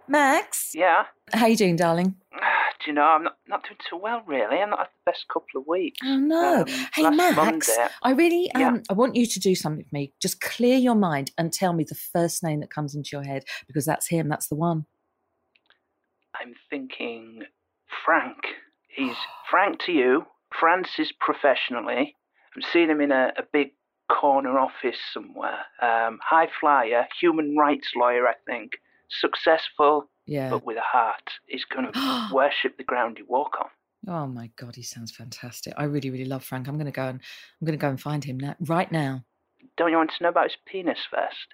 Max? Yeah? How you doing, darling? Do you know, I'm not doing too well, really. I'm not had the best couple of weeks. Oh, no. Hey, last Max, Monday, I really, Yeah. I want you to do something for me. Just clear your mind and tell me the first name that comes into your head, because that's him, that's the one. I'm thinking Frank. He's Frank to you, Francis professionally. I'm seeing him in a big corner office somewhere. High flyer, human rights lawyer, I think. Successful, Yeah. but with a heart. He's going to worship the ground you walk on. Oh, my God, he sounds fantastic. I really, really love Frank. I'm going to go and find him right now. Don't you want to know about his penis first?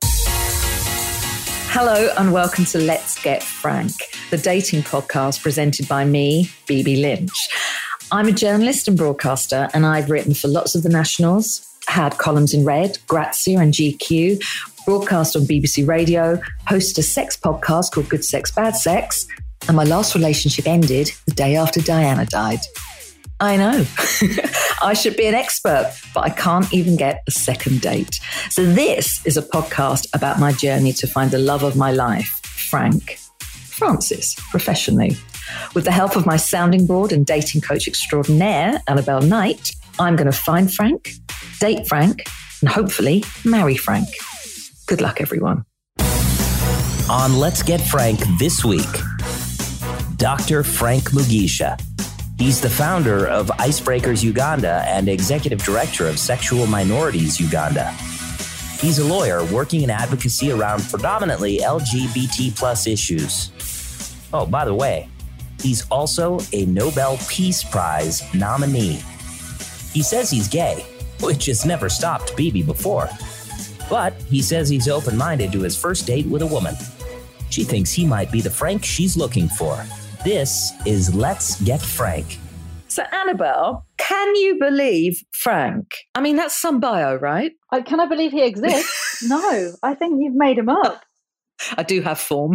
Hello and welcome to Let's Get Frank, the dating podcast presented by me, BB Lynch. I'm a journalist and broadcaster, and I've written for lots of the nationals, had columns in Red, Grazia and GQ, broadcast on BBC Radio, hosted a sex podcast called Good Sex, Bad Sex, and my last relationship ended the day after Diana died. I know. I should be an expert, but I can't even get a second date. So this is a podcast about my journey to find the love of my life, Francis, professionally. With the help of my sounding board and dating coach extraordinaire, Annabelle Knight, I'm going to find Frank, date Frank, and hopefully marry Frank. Good luck, everyone. On Let's Get Frank this week, Dr. Frank Mugisha. He's the founder of Icebreakers Uganda and executive director of Sexual Minorities Uganda. He's a lawyer working in advocacy around predominantly LGBT plus issues. Oh, by the way, he's also a Nobel Peace Prize nominee. He says he's gay, which has never stopped BB before. But he says he's open-minded to his first date with a woman. She thinks he might be the Frank she's looking for. This is Let's Get Frank. So, Annabelle, can you believe Frank? I mean, that's some bio, right? Can I believe he exists? No, I think you've made him up. I do have form.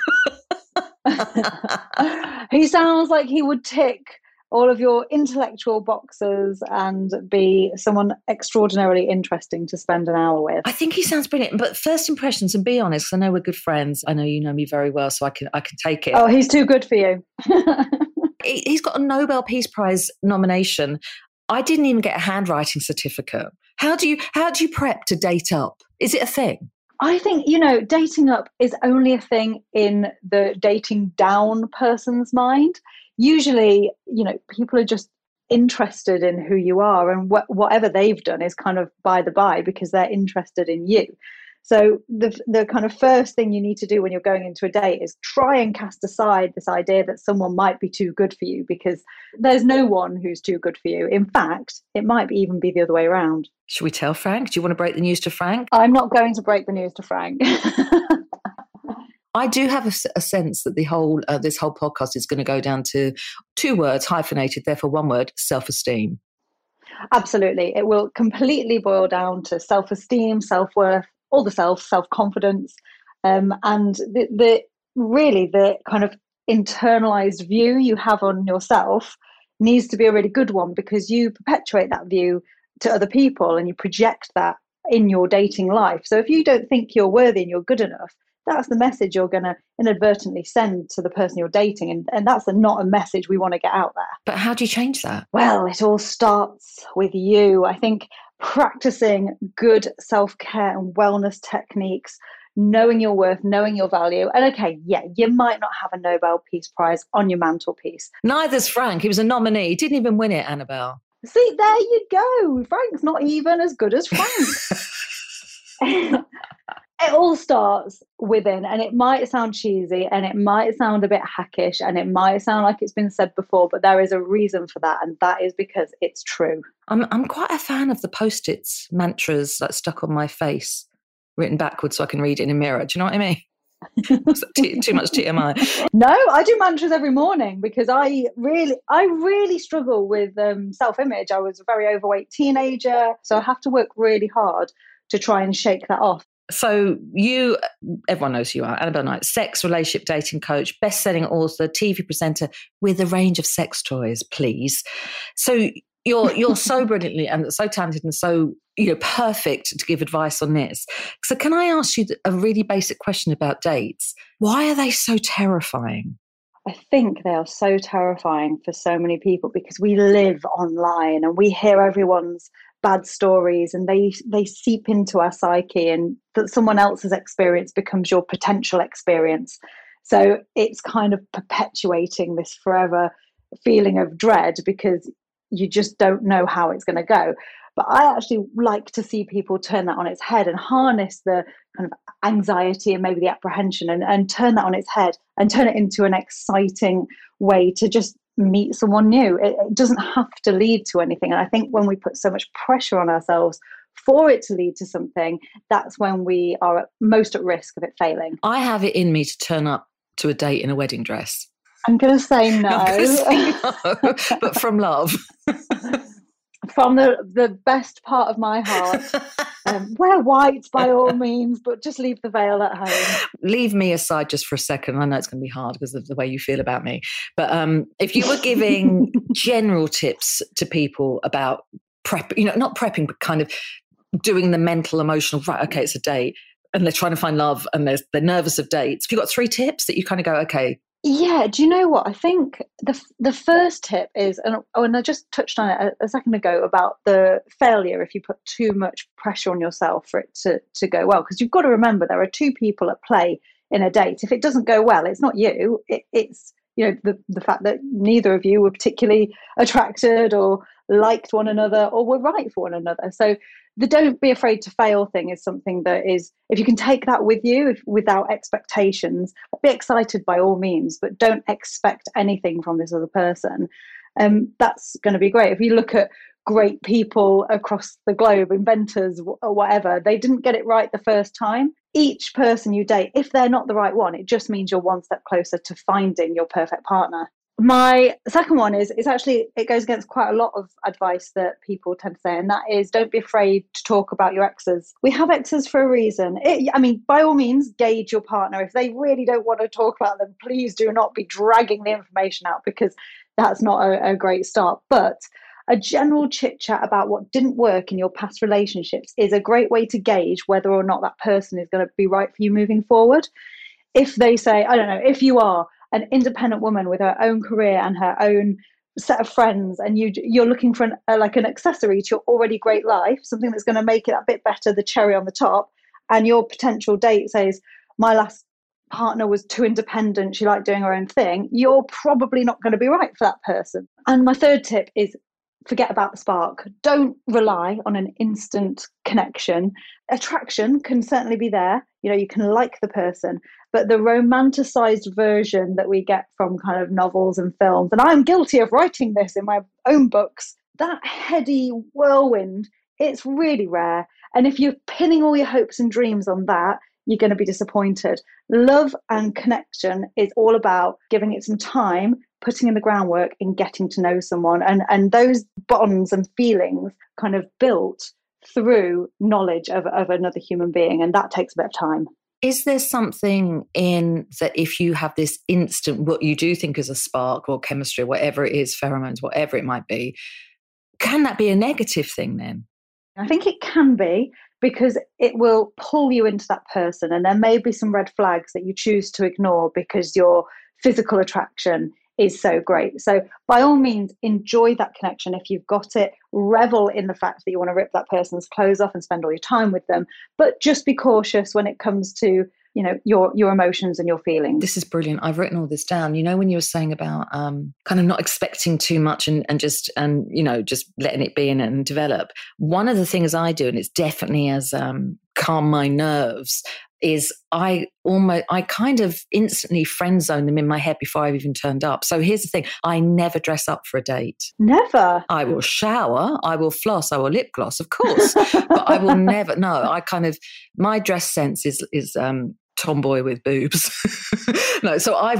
He sounds like he would tick all of your intellectual boxes and be someone extraordinarily interesting to spend an hour with. I think he sounds brilliant. But first impressions, and be honest, I know we're good friends. I know you know me very well, so I can take it. Oh, he's too good for you. He's got a Nobel Peace Prize nomination. I didn't even get a handwriting certificate. How do you prep to date up? Is it a thing? I think, dating up is only a thing in the dating down person's mind. Usually, people are just interested in who you are, and whatever they've done is kind of by the by because they're interested in you. So the kind of first thing you need to do when you're going into a date is try and cast aside this idea that someone might be too good for you, because there's no one who's too good for you. In fact, it might even be the other way around. Should we tell Frank? Do you want to break the news to Frank? I'm not going to break the news to Frank. I do have a sense that this whole podcast is going to go down to two words, hyphenated, therefore one word, self-esteem. Absolutely. It will completely boil down to self-esteem, self-worth, all the self-confidence, and the kind of internalized view you have on yourself needs to be a really good one, because you perpetuate that view to other people and you project that in your dating life. So if you don't think you're worthy and you're good enough, that's the message you're going to inadvertently send to the person you're dating. And that's not a message we want to get out there. But how do you change that? Well, it all starts with you. I think practicing good self-care and wellness techniques, knowing your worth, knowing your value. And okay, yeah, you might not have a Nobel Peace Prize on your mantelpiece. Neither's Frank. He was a nominee. He didn't even win it, Annabelle. See, there you go. Frank's not even as good as Frank. It all starts within, and it might sound cheesy and it might sound a bit hackish and it might sound like it's been said before, but there is a reason for that, and that is because it's true. I'm quite a fan of the Post-its mantras like stuck on my face, written backwards so I can read it in a mirror. Do you know what I mean? Too much TMI. No, I do mantras every morning because I really struggle with self-image. I was a very overweight teenager, so I have to work really hard to try and shake that off. So everyone knows who you are, Annabelle Knight, sex, relationship, dating coach, best-selling author, TV presenter with a range of sex toys, please. So You're so brilliantly and so talented and so, perfect to give advice on this. So can I ask you a really basic question about dates? Why are they so terrifying? I think they are so terrifying for so many people because we live online and we hear everyone's bad stories, and they seep into our psyche, and that someone else's experience becomes your potential experience. So it's kind of perpetuating this forever feeling of dread because you just don't know how it's going to go. But I actually like to see people turn that on its head and harness the kind of anxiety and maybe the apprehension and turn that on its head and turn it into an exciting way to just meet someone new. It doesn't have to lead to anything. And I think when we put so much pressure on ourselves for it to lead to something, that's when we are most at risk of it failing. I have it in me to turn up to a date in a wedding dress. I'm going to say no. No, but from love. From the best part of my heart. Wear white by all means, but just leave the veil at home. Leave me aside just for a second. I know it's going to be hard because of the way you feel about me. But if you were giving general tips to people about prep, not prepping, but kind of doing the mental, emotional, right, okay, it's a date and they're trying to find love and they're nervous of dates. Have you got 3 tips that you kind of go, okay? Yeah, do you know what? I think the first tip is, and I just touched on it a second ago about the failure if you put too much pressure on yourself for it to go well. Because you've got to remember there are 2 people at play in a date. If it doesn't go well, it's not you. It's the fact that neither of you were particularly attracted or liked one another or were right for one another. So the don't be afraid to fail thing is something that is, if you can take that with you without expectations, be excited by all means, but don't expect anything from this other person. That's going to be great. If you look at great people across the globe, inventors or whatever, they didn't get it right the first time. Each person you date, if they're not the right one, it just means you're one step closer to finding your perfect partner. My second one is actually, it goes against quite a lot of advice that people tend to say, and that is don't be afraid to talk about your exes. We have exes for a reason. By all means, gauge your partner. If they really don't want to talk about them, please do not be dragging the information out because that's not a great start. But a general chit chat about what didn't work in your past relationships is a great way to gauge whether or not that person is going to be right for you moving forward. If they say, I don't know, if you are an independent woman with her own career and her own set of friends, and you're looking for an accessory to your already great life, something that's going to make it a bit better, the cherry on the top, and your potential date says, my last partner was too independent, she liked doing her own thing, you're probably not going to be right for that person. And my third tip is forget about the spark. Don't rely on an instant connection. Attraction can certainly be there. You can like the person, but the romanticized version that we get from kind of novels and films, and I'm guilty of writing this in my own books, that heady whirlwind, it's really rare. And if you're pinning all your hopes and dreams on that, you're going to be disappointed. Love and connection is all about giving it some time, putting in the groundwork and getting to know someone, and those bonds and feelings kind of built through knowledge of another human being, and that takes a bit of time. Is there something in that if you have this instant, what you do think is a spark or chemistry, whatever it is, pheromones, whatever it might be, can that be a negative thing then? I think it can be, because it will pull you into that person, and there may be some red flags that you choose to ignore because your physical attraction is so great. So by all means, enjoy that connection if you've got it. Revel in the fact that you want to rip that person's clothes off and spend all your time with them, but just be cautious when it comes to your emotions and your feelings. This is brilliant. I've written all this down. When you were saying about kind of not expecting too much and just letting it be and develop. One of the things I do, and it's definitely as calm my nerves, is I kind of instantly friend zone them in my head before I've even turned up. So here's the thing. I never dress up for a date. Never. I will shower, I will floss, I will lip gloss, of course, but I will never, no, my dress sense is tomboy with boobs. No, so I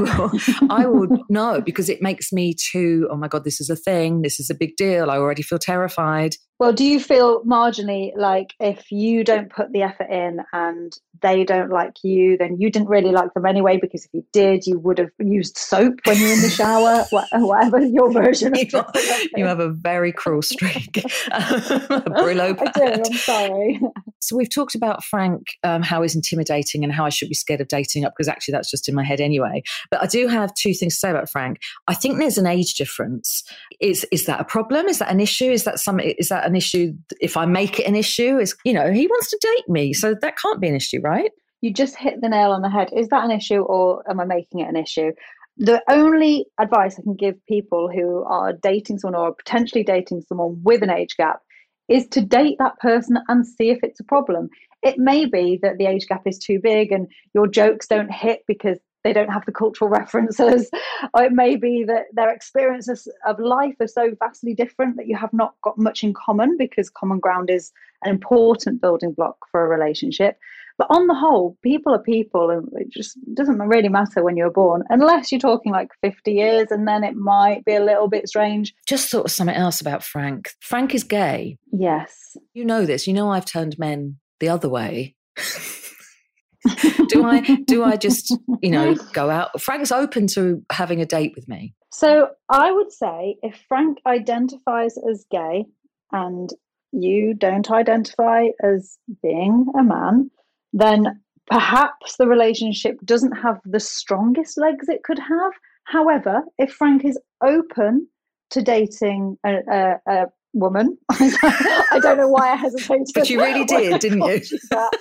will no, because it makes me too, oh my God, this is a thing. This is a big deal. I already feel terrified. Well, do you feel marginally like if you don't put the effort in and they don't like you, then you didn't really like them anyway? Because if you did, you would have used soap when you're in the shower, whatever your version of you have a very cruel streak. A Brillo pad. I do, I'm sorry. So we've talked about Frank, how he's intimidating and how I should be scared of dating up, because actually that's just in my head anyway. But I do have two things to say about Frank. I think there's an age difference. Is that a problem? Is that an issue? Is that an issue if I make it an issue? He wants to date me, so that can't be an issue, right? You just hit the nail on the head. Is that an issue, or am I making it an issue? The only advice I can give people who are dating someone or potentially dating someone with an age gap is to date that person and see if it's a problem. It may be that the age gap is too big and your jokes don't hit because they don't have the cultural references. Or it may be that their experiences of life are so vastly different that you have not got much in common, because common ground is an important building block for a relationship. But on the whole, people are people, and it just doesn't really matter when you're born, unless you're talking like 50 years, and then it might be a little bit strange. Just thought of something else about Frank. Frank is gay. Yes. You know this. You know I've turned men the other way. Do I just, go out? Frank's open to having a date with me. So I would say if Frank identifies as gay and you don't identify as being a man, then perhaps the relationship doesn't have the strongest legs it could have. However, if Frank is open to dating a woman, I don't know why I hesitated. But you really did, didn't you?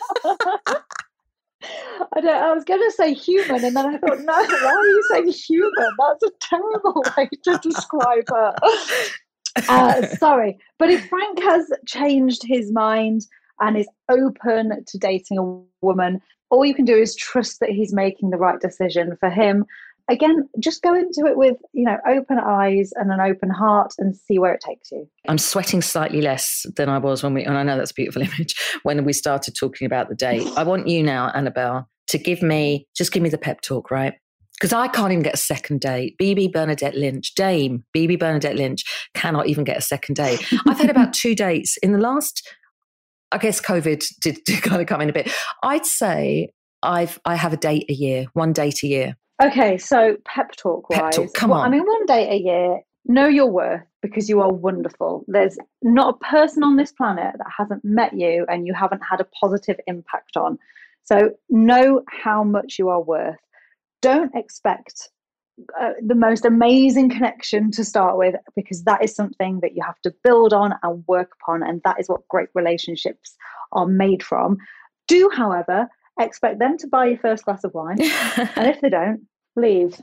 I was going to say human, and then I thought, no, why are you saying human? That's a terrible way to describe her. Sorry. But if Frank has changed his mind and is open to dating a woman, all you can do is trust that he's making the right decision for him. Again, just go into it with, open eyes and an open heart and see where it takes you. I'm sweating slightly less than I was and I know that's a beautiful image, when we started talking about the date. I want you now, Annabelle, to give me the pep talk, right? Because I can't even get a second date. Dame Bibi Bernadette Lynch cannot even get a second date. I've had about 2 dates in the last, I guess COVID did kind of come in a bit. I'd say I have a date a year, 1 date a year. Okay, so pep talk wise, come on. 1 date a year. Know your worth, because you are wonderful. There's not a person on this planet that hasn't met you and you haven't had a positive impact on. So know how much you are worth. Don't expect the most amazing connection to start with, because that is something that you have to build on and work upon, and that is what great relationships are made from. Do, however, expect them to buy your first glass of wine, and if they don't, leave.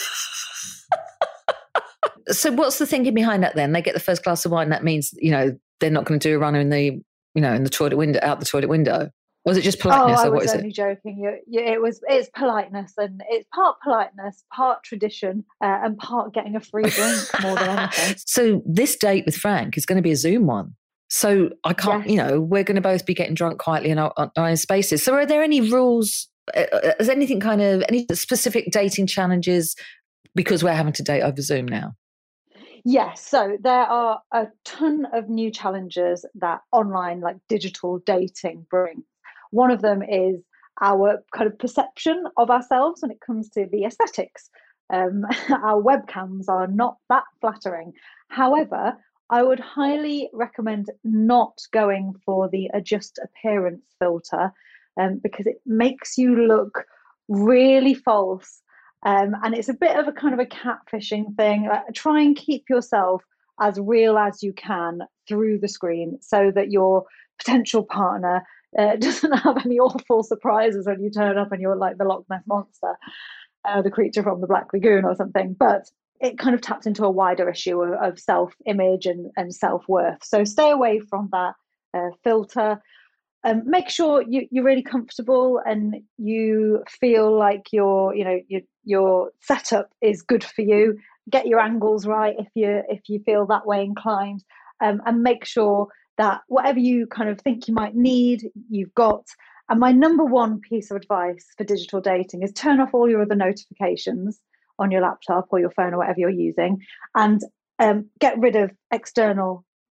So what's the thinking behind that then? They get the first glass of wine, that means, they're not going to do a runner in the, in the toilet window, out the toilet window. Was it just politeness, or what is it? I was only joking. It's politeness, and it's part politeness, part tradition, and part getting a free drink more than anything. So this date with Frank is going to be a Zoom one. So I can't, yes. We're going to both be getting drunk quietly in our own spaces. So are there any rules? Is any specific dating challenges because we're having to date over Zoom now? Yes, so there are a ton of new challenges that online, like digital dating, brings. One of them is our kind of perception of ourselves when it comes to the aesthetics. Our webcams are not that flattering. However, I would highly recommend not going for the adjust appearance filter, because it makes you look really false. And it's a bit of a kind of a catfishing thing. Try and keep yourself as real as you can through the screen, so that your potential partner doesn't have any awful surprises when you turn up and you're like the Loch Ness Monster, the creature from the Black Lagoon or something. But it kind of taps into a wider issue of self-image and self-worth. So stay away from that filter. Make sure you're really comfortable and you feel like your setup is good for you. Get your angles right if you feel that way inclined, and make sure that whatever you kind of think you might need, you've got. And my number one piece of advice for digital dating is turn off all your other notifications on your laptop or your phone or whatever you're using, and get rid of external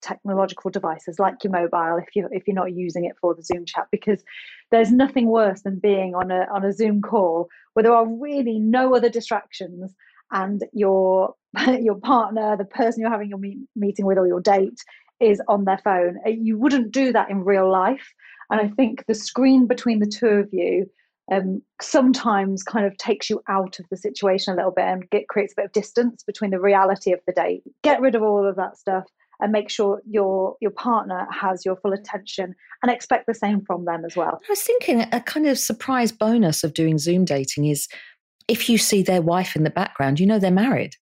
technological devices like your mobile if you're not using it for the Zoom chat, because there's nothing worse than being on a Zoom call where there are really no other distractions, and your partner, the person you're having your meeting with, or your date, is on their phone. You wouldn't do that in real life. And I think the screen between the two of you sometimes kind of takes you out of the situation a little bit, and creates a bit of distance between the reality of the date. Get rid of all of that stuff and make sure your partner has your full attention, and expect the same from them as well. I was thinking a kind of surprise bonus of doing Zoom dating is if you see their wife in the background, you know they're married.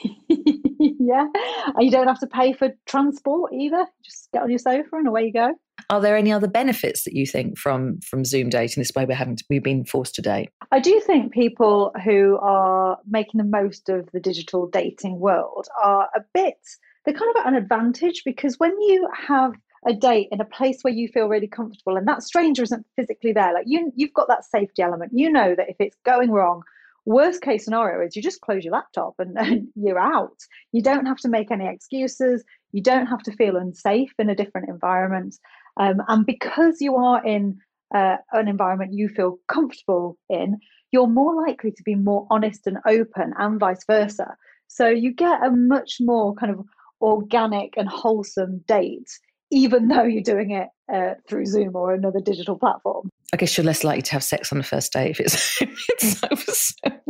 Yeah, and you don't have to pay for transport either. Just get on your sofa and away you go. Are there any other benefits that you think from Zoom dating, this way we've been forced to date? I do think people who are making the most of the digital dating world are they're kind of at an advantage, because when you have a date in a place where you feel really comfortable and that stranger isn't physically there, like you've got that safety element. You know that if it's going wrong, worst case scenario is you just close your laptop and you're out. You don't have to make any excuses. You don't have to feel unsafe in a different environment. And because you are in an environment you feel comfortable in, you're more likely to be more honest and open, and vice versa. So you get a much more kind of organic and wholesome date, even though you're doing it through Zoom or another digital platform. I guess you're less likely to have sex on the first date if it's over Zoom.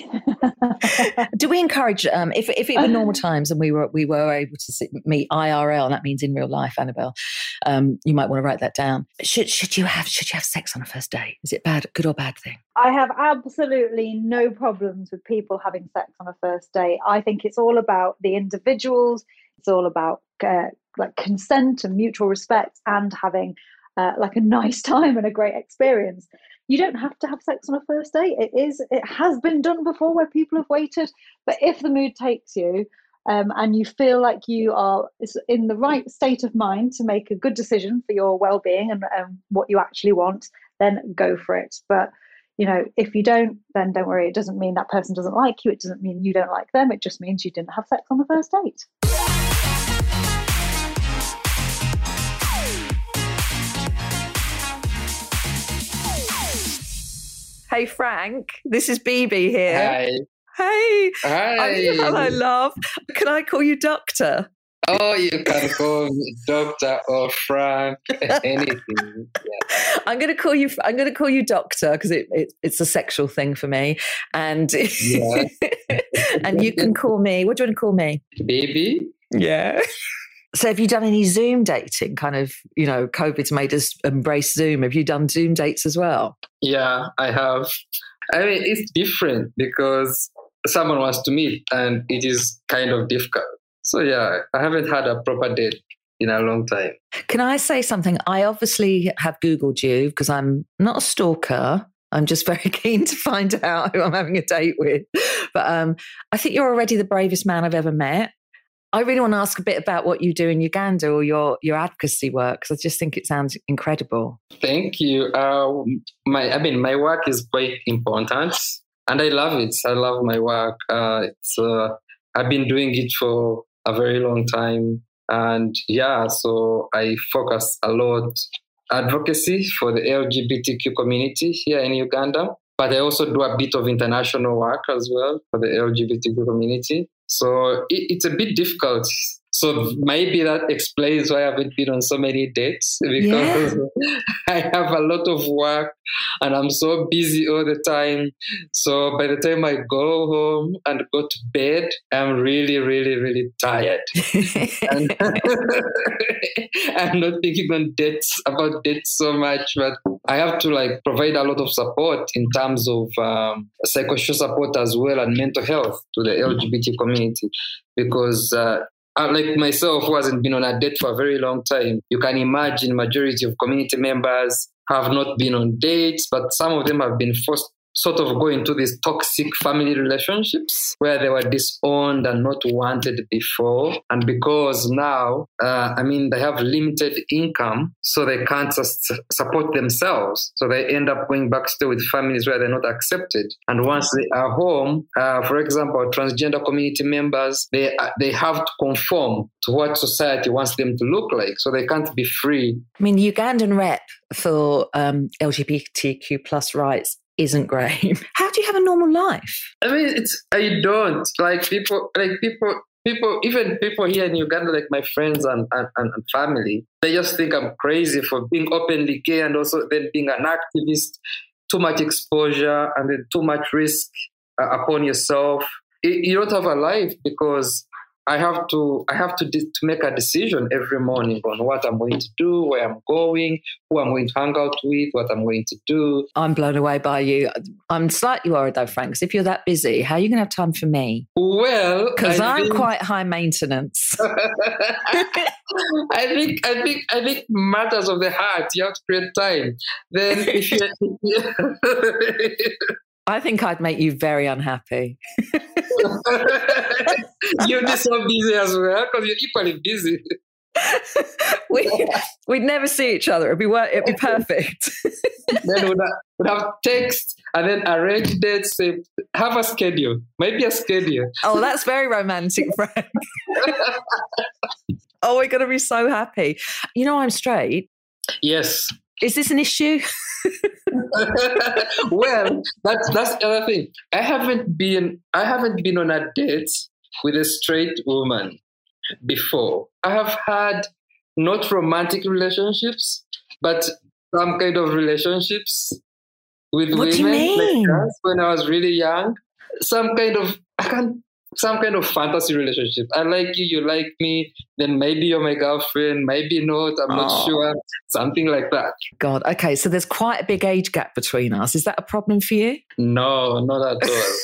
Yeah. Do we encourage, if it were normal times and we were able to meet IRL, that means in real life, Annabelle, you might want to write that down. Should you have sex on a first date? Is it good or bad thing? I have absolutely no problems with people having sex on a first date. I think it's all about the individuals. It's all about like consent and mutual respect, and having like a nice time and a great experience. You don't have to have sex on a first date. It has been done before where people have waited. But if the mood takes you and you feel like you are in the right state of mind to make a good decision for your well-being and what you actually want, then go for it. But if you don't, then don't worry. It doesn't mean that person doesn't like you. It doesn't mean you don't like them. It just means you didn't have sex on the first date. Hey, Frank, this is BB here. Hi. Hey. Hi. Hello, love. Can I call you Doctor? Oh, you can call me Doctor or Frank, anything. Yeah. I'm going to call you Doctor because it's a sexual thing for me, and Yeah. and you can call me. What do you want to call me? Baby. Yeah. So have you done any Zoom dating? Kind of, COVID's made us embrace Zoom. Have you done Zoom dates as well? Yeah, I have. I mean, it's different because someone wants to meet and it is kind of difficult. So yeah, I haven't had a proper date in a long time. Can I say something? I obviously have Googled you because I'm not a stalker. I'm just very keen to find out who I'm having a date with. But I think you're already the bravest man I've ever met. I really want to ask a bit about what you do in Uganda, or your advocacy work, because I just think it sounds incredible. Thank you. My work is quite important, and I love it. I love my work. I've been doing it for a very long time, and so I focus a lot advocacy for the LGBTQ community here in Uganda. But I also do a bit of international work as well for the LGBTQ community. So it's a bit difficult. So maybe that explains why I haven't been on so many dates, because I have a lot of work and I'm so busy all the time. So by the time I go home and go to bed, I'm really, really, really tired. And I'm not thinking about dates so much, but I have to provide a lot of support in terms of psychosocial support as well, and mental health to the LGBT community, because like myself, who hasn't been on a date for a very long time, you can imagine majority of community members have not been on dates, but some of them have been forced sort of go into these toxic family relationships where they were disowned and not wanted before. And because now, they have limited income, so they can't support themselves. So they end up going back still with families where they're not accepted. And once they are home, for example, transgender community members, they have to conform to what society wants them to look like. So they can't be free. I mean, the Ugandan rep for LGBTQ plus rights isn't great. How do you have a normal life? I mean, I don't people, even people here in Uganda, like my friends and family, they just think I'm crazy for being openly gay and also then being an activist. Too much exposure and then too much risk upon yourself. You don't have a life because I have to make a decision every morning on what I'm going to do, where I'm going, who I'm going to hang out with, what I'm going to do. I'm blown away by you. I'm slightly worried though, Frank, because if you're that busy, how are you going to have time for me? Well, because I'm quite high maintenance. I think matters of the heart. You have to create time. Then if you I think I'd make you very unhappy. You'd be so busy as well because you're equally busy. We'd never see each other. It'd be perfect. Then we'd have text and then arrange dates. Say, have a schedule. Maybe a schedule. Oh, that's very romantic, Frank. Oh, we're going to be so happy. You know, I'm straight. Yes. Is this an issue? Well, that's the other thing. I haven't been on a date with a straight woman before. I have had not romantic relationships, but some kind of relationships with women. Do you mean? Like when I was really young. Some kind of fantasy relationship. I like you, you like me, then maybe you're my girlfriend, maybe not, I'm not sure. Something like that. God, okay, so there's quite a big age gap between us. Is that a problem for you? No, not at all.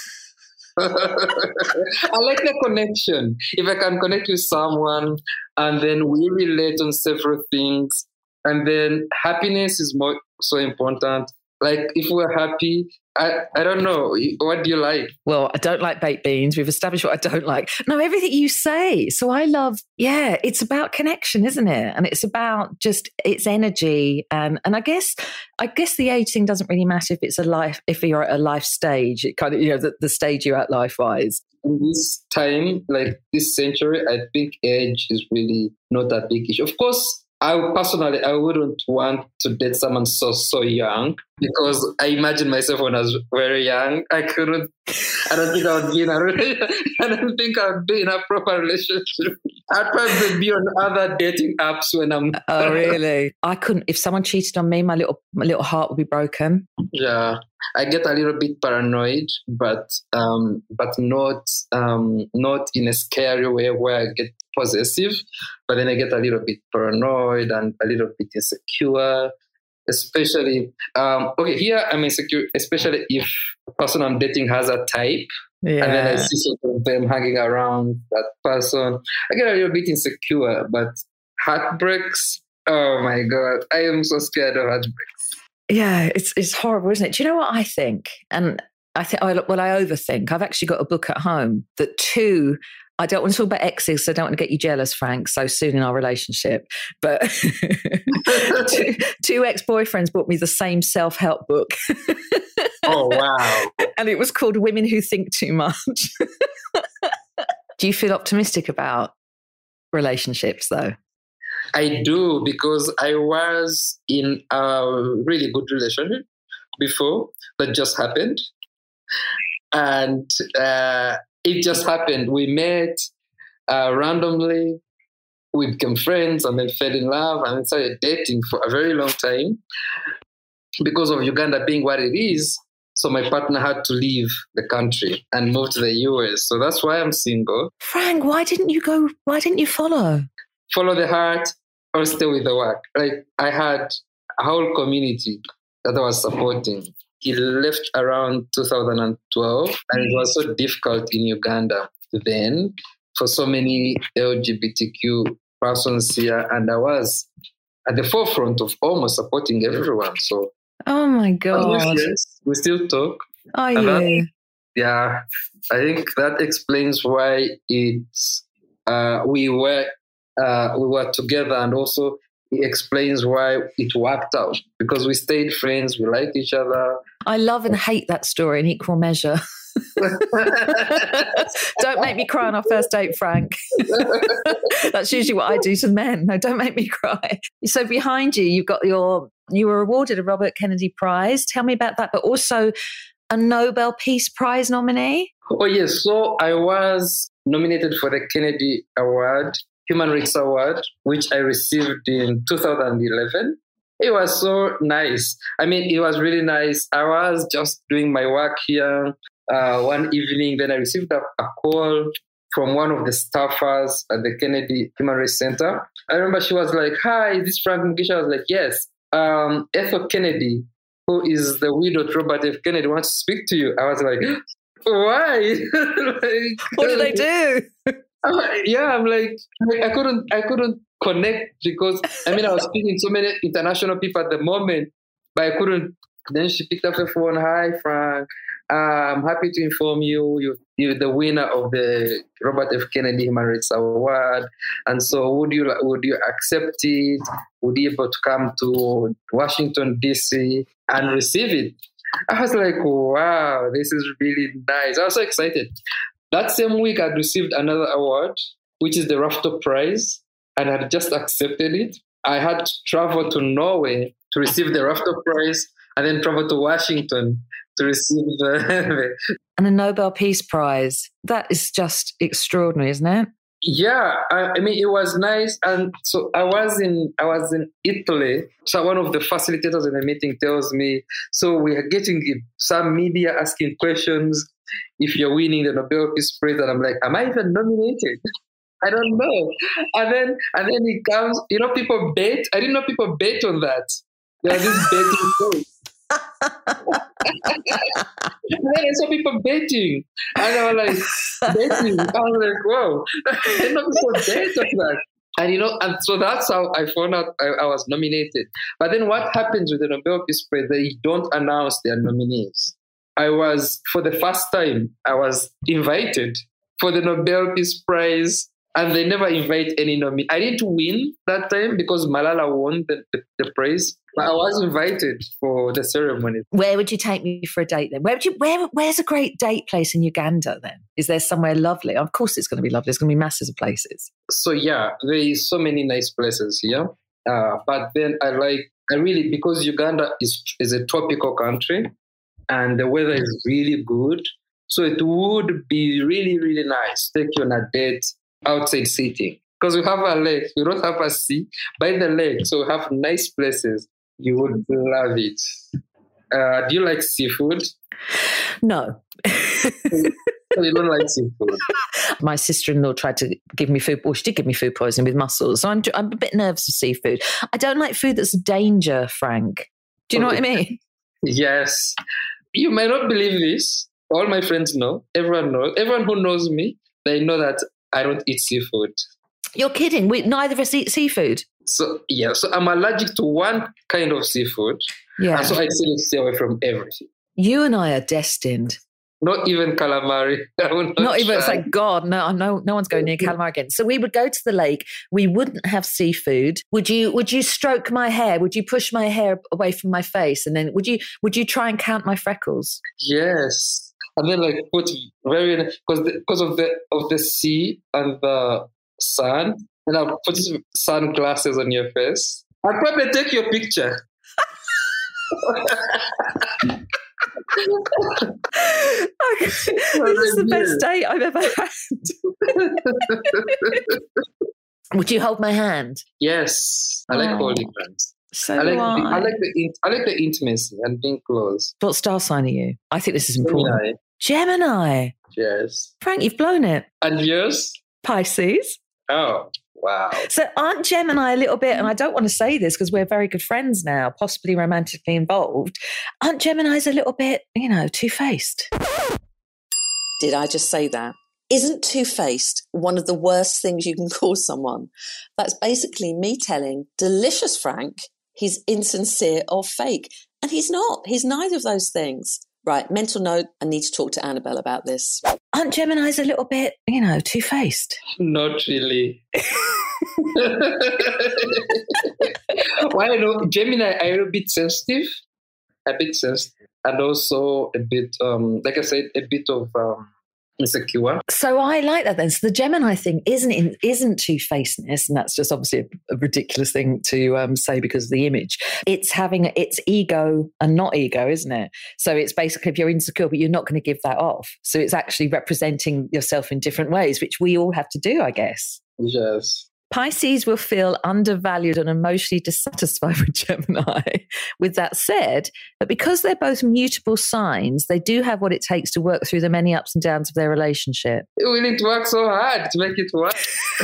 I like the connection. If I can connect with someone and then we relate on several things, and then happiness is so important. Like if we're happy, I don't know. What do you like? Well, I don't like baked beans. We've established what I don't like. No, everything you say. So I love, it's about connection, isn't it? And it's about just its energy. And I guess the age thing doesn't really matter if you're at a life stage. It kind of, the stage you're at life-wise. In this time, like this century, I think age is really not a big issue. Of course, I wouldn't want to date someone so young because I imagine myself when I was very young. I don't think I would be in a proper relationship. I'd probably be on other dating apps when I'm. Oh, really? I couldn't. If someone cheated on me, my little heart would be broken. Yeah, I get a little bit paranoid, but not in a scary way where I get possessive. But then I get a little bit paranoid and a little bit insecure, especially, here I'm insecure, especially if the person I'm dating has a type, and then I see some of them hanging around that person. I get a little bit insecure, but heartbreaks, oh my God, I am so scared of heartbreaks. Yeah, it's horrible, isn't it? Do you know what I think? And I think, I overthink. I've actually got a book at home that I don't want to talk about exes, so I don't want to get you jealous, Frank, so soon in our relationship. But two ex-boyfriends bought me the same self-help book. Oh, wow. And it was called Women Who Think Too Much. Do you feel optimistic about relationships, though? I do, because I was in a really good relationship before that just happened. And it just happened. We met randomly, we became friends and then fell in love and then started dating for a very long time. Because of Uganda being what it is, so my partner had to leave the country and move to the US. So that's why I'm single. Frank, why didn't you follow? Follow the heart or stay with the work. Like I had a whole community that I was supporting. He left around 2012, and it was so difficult in Uganda then for so many LGBTQ persons here, and I was at the forefront of almost supporting everyone. So Oh my God. We still talk. Are you? Yeah, I think that explains why we were together, and also it explains why it worked out, because we stayed friends, we liked each other. I love and hate that story in equal measure. Don't make me cry on our first date, Frank. That's usually what I do to men. No, don't make me cry. So behind you, you were awarded a Robert Kennedy Prize. Tell me about that, but also a Nobel Peace Prize nominee. Oh yes, so I was nominated for the Kennedy Award, Human Rights Award, which I received in 2011. It was so nice. I mean, it was really nice. I was just doing my work here one evening. Then I received a call from one of the staffers at the Kennedy Human Rights Center. I remember she was like, "Hi, is this Frank Mugisha?" I was like, "Yes." Ethel Kennedy, who is the widow of Robert F. Kennedy, wants to speak to you. I was like, "Why?" What did they do? I'm like, I couldn't connect, because I mean I was speaking to so many international people at the moment, but I couldn't. Then she picked up the phone. "Hi, Frank. I'm happy to inform you're the winner of the Robert F. Kennedy Human Rights Award. And so would you accept it? Would you be able to come to Washington, D.C. and receive it?" I was like, wow, this is really nice. I was so excited. That same week, I'd received another award, which is the Rafto Prize, and I had just accepted it. I had to travel to Norway to receive the Rafto Prize, and then travel to Washington to receive and a Nobel Peace Prize. That is just extraordinary, isn't it? Yeah, I mean, it was nice. And so I was in Italy. So one of the facilitators in the meeting tells me, "So we are getting some media asking questions if you're winning the Nobel Peace Prize." And I'm like, "Am I even nominated? I don't know." And then it comes, people bet. I didn't know people bet on that. There are these betting shows. And then I saw people betting, and I was like, betting. I was like, whoa, I didn't know people bet on that. And so that's how I found out I was nominated. But then what happens with the Nobel Peace Prize? They don't announce their nominees. For the first time, I was invited for the Nobel Peace Prize, and they never invite any nominee. I didn't win that time because Malala won the prize, but I was invited for the ceremony. Where would you take me for a date then? Where's a great date place in Uganda then? Is there somewhere lovely? Of course it's going to be lovely. There's going to be masses of places. So yeah, there is so many nice places here. But then because Uganda is a tropical country and the weather is really good, so it would be really, really nice to take you on a date outside sitting. Because we have a lake, we don't have a sea, by the lake, so we have nice places. You would love it. Do you like seafood? No. You don't like seafood? My sister-in-law tried to give me food, she did give me food poisoning with mussels, so I'm a bit nervous of seafood. I don't like food that's a danger, Frank. Do you know what I mean? Yes. You may not believe this. All my friends know. Everyone knows. Everyone who knows me, they know that I don't eat seafood. You're kidding. Neither of us eat seafood. So I'm allergic to one kind of seafood. Yeah. And so I stay away from everything. You and I are destined. Not even calamari. Not even, it's like, God, no one's going near calamari again. So we would go to the lake. We wouldn't have seafood. Would you stroke my hair? Would you push my hair away from my face? And then would you try and count my freckles? Yes. And then put because of the sea and the sun, and I'll put sunglasses on your face. I'll probably take your picture. Okay. This is the best date I've ever had. Would you hold my hand? Yes, I like holding hands. So I like the intimacy and being close. What star sign are you? I think this is important. Gemini. Yes. Frank, you've blown it. And yours? Pisces. Oh, wow. So aren't Gemini a little bit, and I don't want to say this because we're very good friends now, possibly romantically involved, aren't Geminis a little bit, two-faced? Did I just say that? Isn't two-faced one of the worst things you can call someone? That's basically me telling delicious Frank he's insincere or fake. And he's not. He's neither of those things. Right, mental note, I need to talk to Annabelle about this. Aren't Geminis a little bit, two-faced? Not really. Well, Gemini are a bit sensitive, and also a bit, like I said, a bit of insecure. So I like that then. So the Gemini thing isn't two-facedness, and that's just obviously a ridiculous thing to say because of the image. It's having it's ego and not ego, isn't it? So it's basically if you're insecure, but you're not going to give that off. So it's actually representing yourself in different ways, which we all have to do, I guess. Yes. Pisces will feel undervalued and emotionally dissatisfied with Gemini. With that said, but because they're both mutable signs, they do have what it takes to work through the many ups and downs of their relationship. We need to work so hard to make it work.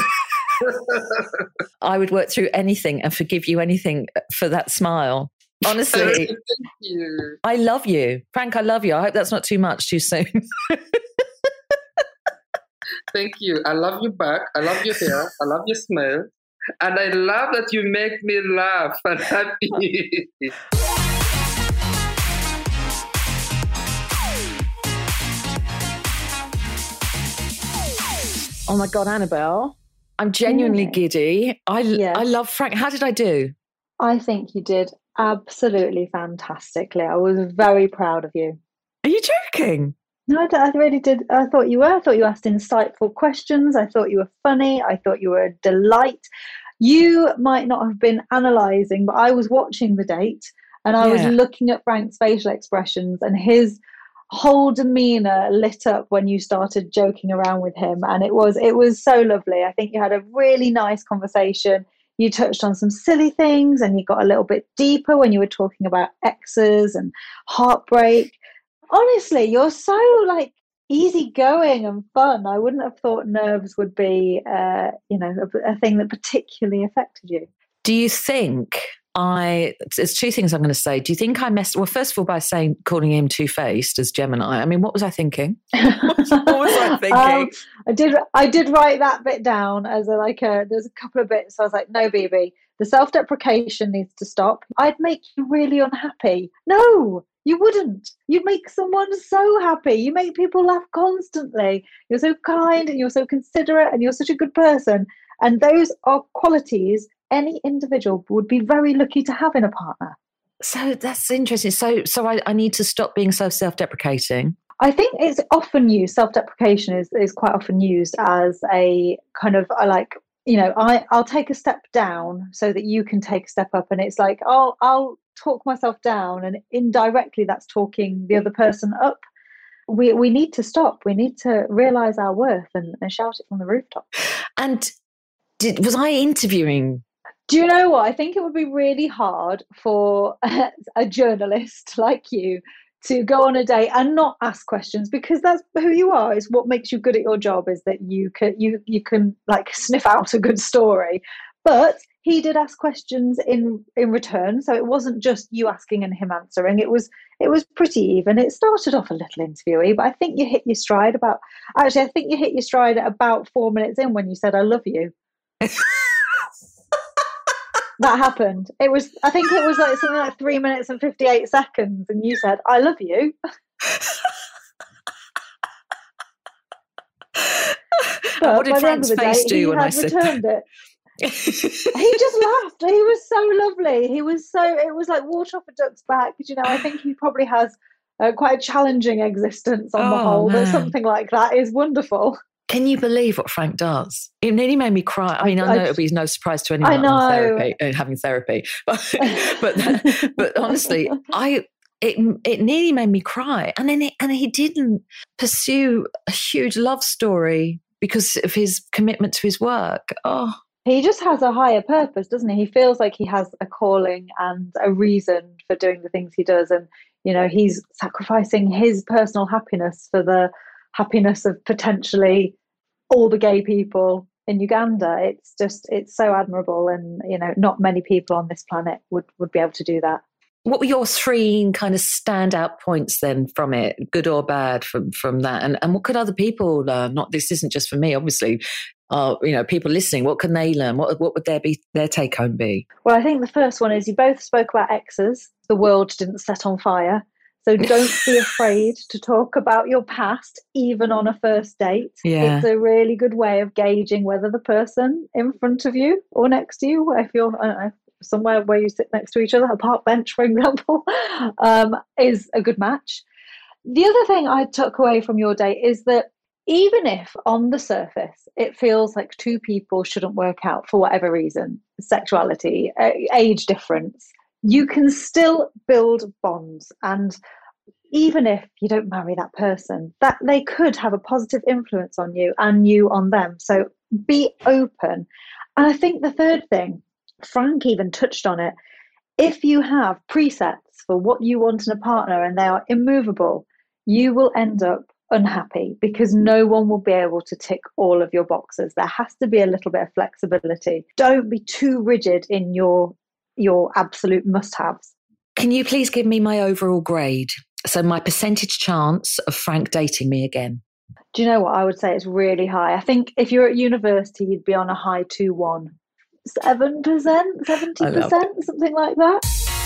I would work through anything and forgive you anything for that smile. Honestly. Thank you. I love you. Frank, I love you. I hope that's not too much too soon. Thank you. I love you back. I love your hair. I love your smell. And I love that you make me laugh and happy. Oh my God, Annabelle. I'm genuinely giddy. I love Frank. How did I do? I think you did absolutely fantastically. I was very proud of you. Are you joking? No, I really did. I thought you were. I thought you asked insightful questions. I thought you were funny. I thought you were a delight. You might not have been analysing, but I was watching the date and I was looking at Frank's facial expressions, and his whole demeanour lit up when you started joking around with him. And it was so lovely. I think you had a really nice conversation. You touched on some silly things and you got a little bit deeper when you were talking about exes and heartbreak. Honestly, you're so easygoing and fun. I wouldn't have thought nerves would be, a thing that particularly affected you. Do you think there's two things I'm going to say. Do you think I messed, well, first of all, by calling him two-faced as Gemini? I mean, what was I thinking? What was I thinking? I did write that bit down as there's a couple of bits. I was like, no, BB, the self-deprecation needs to stop. I'd make you really unhappy. No, you wouldn't. You'd make someone so happy. You make people laugh constantly. You're so kind and you're so considerate and you're such a good person. And those are qualities any individual would be very lucky to have in a partner. So that's interesting. So I need to stop being so self-deprecating. I think it's often used, self-deprecation is quite often used as a kind of I'll take a step down so that you can take a step up. And it's like, I'll talk myself down, and indirectly that's talking the other person up. We need to stop. We need to realise our worth and shout it from the rooftop. And was I interviewing? Do you know what? I think it would be really hard for a journalist like you to go on a date and not ask questions, because that's who you are. Is what makes you good at your job is that you can sniff out a good story. But he did ask questions in return, so it wasn't just you asking and him answering. It was pretty even. It started off a little interviewy, but I think you hit your stride I think you hit your stride at about 4 minutes in when you said I love you. That happened. I think it was something like 3 minutes and 58 seconds, and you said, I love you. What did Frank's face do when I said that? He just laughed. He was so lovely. It was like water off a duck's back. I think he probably has quite a challenging existence on the whole, but something like that is wonderful. Can you believe what Frank does? It nearly made me cry. I mean, I know it'll be no surprise to anyone having therapy, but honestly, it nearly made me cry. And then he didn't pursue a huge love story because of his commitment to his work. Oh, he just has a higher purpose, doesn't he? He feels like he has a calling and a reason for doing the things he does, and he's sacrificing his personal happiness for the happiness of potentially all the gay people in Uganda. It's so admirable, and not many people on this planet would be able to do that. What were your three kind of standout points then from it, good or bad, from that? And what could other people learn? This isn't just for me, obviously. People listening, what can they learn? What would their take home be? Well, I think the first one is you both spoke about exes. the world didn't set on fire. So don't be afraid to talk about your past, even on a first date. Yeah. It's a really good way of gauging whether the person in front of you or next to you, if you're, I don't know, somewhere where you sit next to each other, a park bench, for example, is a good match. The other thing I took away from your date is that even if on the surface it feels like two people shouldn't work out for whatever reason, sexuality, age difference, you can still build bonds. And even if you don't marry that person, that they could have a positive influence on you and you on them. So be open. And I think the third thing, Frank even touched on it, if you have presets for what you want in a partner and they are immovable, you will end up unhappy because no one will be able to tick all of your boxes. There has to be a little bit of flexibility. Don't be too rigid in your absolute must-haves. Can you please give me my overall grade? So my percentage chance of Frank dating me again. Do you know what? I would say it's really high. I think if you're at university, you'd be on a high 2-1. 7%, 70%, something like that.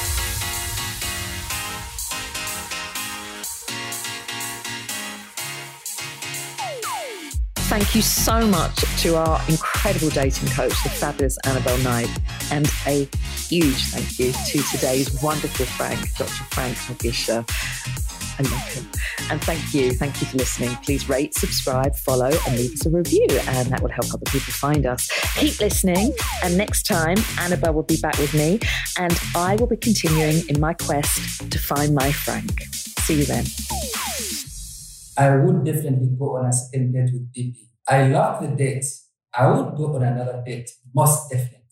Thank you so much to our incredible dating coach, the fabulous Annabelle Knight, and a huge thank you to today's wonderful Frank, Dr. Frank Mugisha. I love him. And thank you for listening. Please rate, subscribe, follow, and leave us a review, and that will help other people find us. Keep listening, and next time, Annabelle will be back with me, and I will be continuing in my quest to find my Frank. See you then. I would definitely go on a second date with Bibi. I love the date. I would go on another date, most definitely.